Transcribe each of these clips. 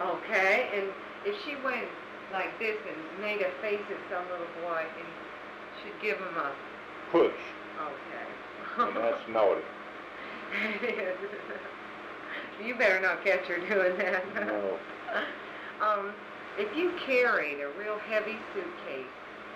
Okay, and if she went like this and made a face at some little boy and should give him a Push. okay. And that's naughty. It is. You better not catch her doing that. No. If you carried a real heavy suitcase,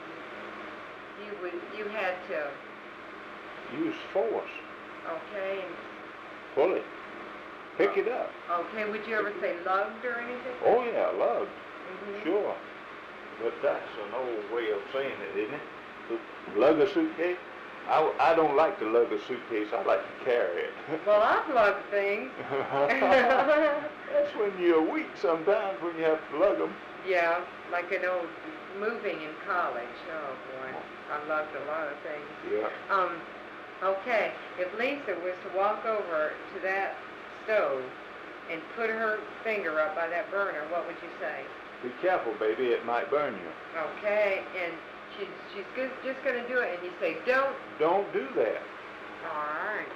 you had to Use force. okay. Pull it. Pick it up. Okay, would you ever say lugged or anything? Oh yeah, lugged. Mm-hmm. Sure. But that's an old way of saying it, isn't it? To lug a suitcase? I don't like to lug a suitcase. I like to carry it. Well, I've lugged things. That's when you're weak sometimes, when you have to lug them. Yeah, like an old moving in college. Oh boy, I lugged a lot of things. Yeah. Okay, if Lisa was to walk over to that stove and put her finger up by that burner, what would you say? Be careful, baby. It might burn you. Okay, and she's just going to do it, and you say, don't. Don't do that. All right.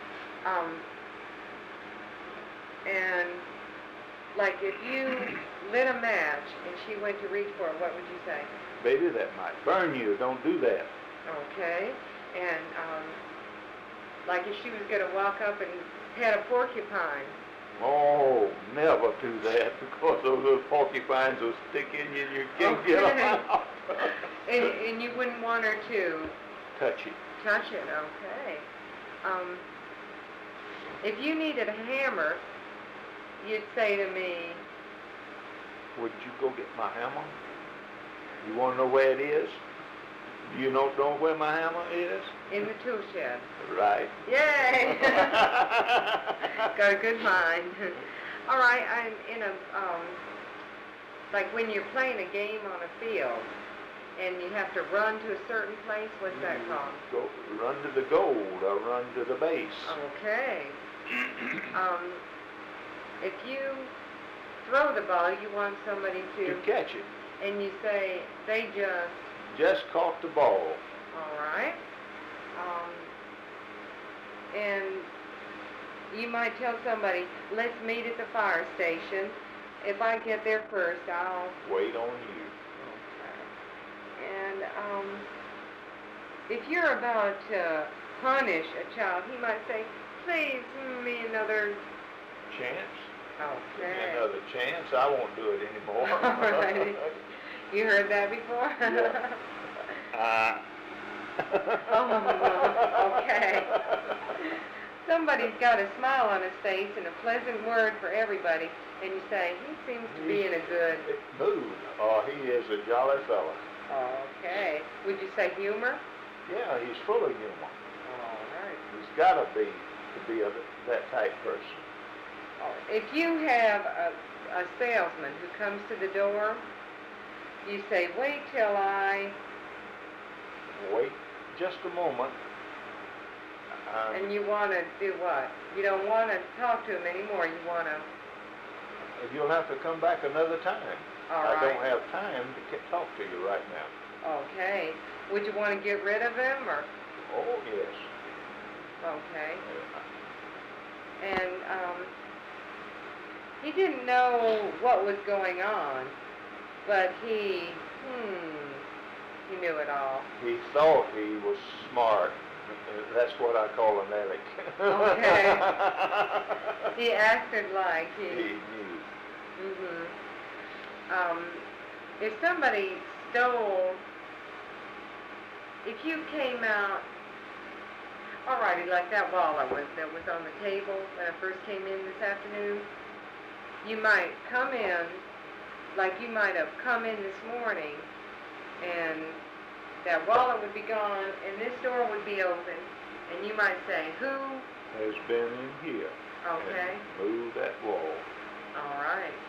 And like if you lit a match and she went to reach for it, what would you say? Baby, that might burn you. Don't do that. Okay. And like if she was going to walk up and pet a porcupine. Oh, never do that, because those little porcupines will stick in you and you can't get them out. And you wouldn't want her to Touch it. touch it. Okay. If you needed a hammer, you'd say to me, Would you go get my hammer? You want to know where it is? You don't know where my hammer is? in the tool shed. Right. Yay! Got a good mind. All right, I'm in a, like when you're playing a game on a field and you have to run to a certain place, what's that called? Go, run to the goal or run to the base. Okay. If you throw the ball, you want somebody To catch it. and you say, they Just caught the ball. all right. And you might tell somebody, let's meet at the fire station. If I get there first, I'll... Wait on you. And if you're about to punish a child, he might say, please give me another... Chance? Give me Okay. another chance. I won't do it anymore. All right. You heard that before? Yeah. Oh, okay. Somebody's got a smile on his face and a pleasant word for everybody, and you say, he seems to be in a good mood. Oh, he is a jolly fella. Okay. Would you say humor? Yeah, he's full of humor. All right. He's got to be that type person. If you have a salesman who comes to the door, you say, wait till I... Wait just a moment. And you want to do what? You don't want to talk to him anymore. You want to... You'll have to come back another time. All I right. don't have time to talk to you right now. Okay. Would you want to get rid of him, or... Oh, yes. Okay. And he didn't know what was going on, but he knew it all. He thought he was smart. That's what I call an Alec. Okay. He acted like He knew. If somebody stole, if you came out, alrighty, like that wallet that was on the table when I first came in this afternoon, you might come in, like you might have come in this morning, and that wallet would be gone, and this door would be open, and you might say, who? Has been in here. Okay. And moved that wall. All right.